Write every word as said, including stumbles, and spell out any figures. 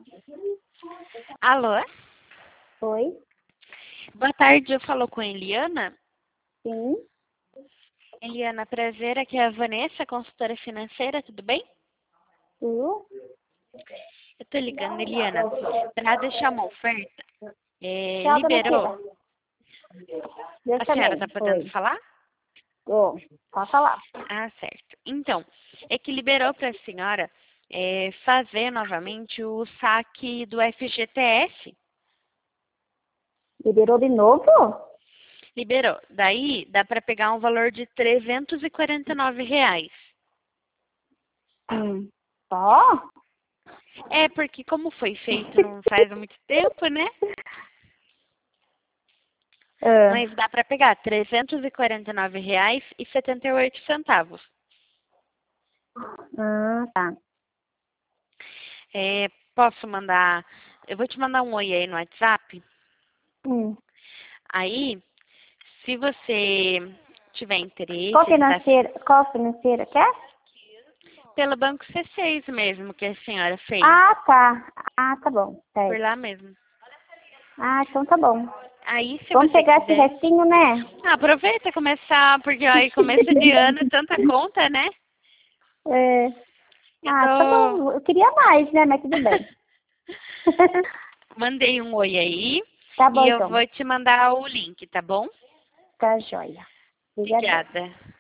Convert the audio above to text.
Alô? Oi? Boa tarde, eu falo com a Eliana. Sim? Eliana, prazer, aqui é a Vanessa, consultora financeira, tudo bem? Tu? Eu tô ligando, Eliana, para deixar uma oferta. É, Tchau, dona liberou? Sheila. Deus A senhora também. tá podendo Oi. falar? Ô, pode falar. Ah, certo. Então, é que liberou para a senhora é, fazer novamente o saque do F G T S. Liberou de novo? Liberou. Daí dá para pegar um valor de trezentos e quarenta e nove reais. Hum. Só? É, porque como foi feito não faz muito tempo, né? Ah, Mas dá para pegar trezentos e quarenta e nove reais e setenta e oito centavos. ah, tá. É, posso mandar... Eu vou te mandar um oi aí no WhatsApp. Hum. Aí, se você tiver Qual interesse de estar financeira, qual financeira quer? pelo Banco C seis mesmo que a senhora fez, Ah, tá. Ah, tá bom. por Certo. lá mesmo. Ah, então tá bom. Aí, se Vamos você pegar esse quiser, restinho, né? ah, aproveita e começar, porque aí começo de ano é tanta conta, né? É. Eu Ah, tá tô... bom. Eu queria mais, né? Mas tudo bem. Mandei um oi aí Tá e bom, eu então. vou te mandar o link, tá bom? Tá joia. Obrigadão. Obrigada.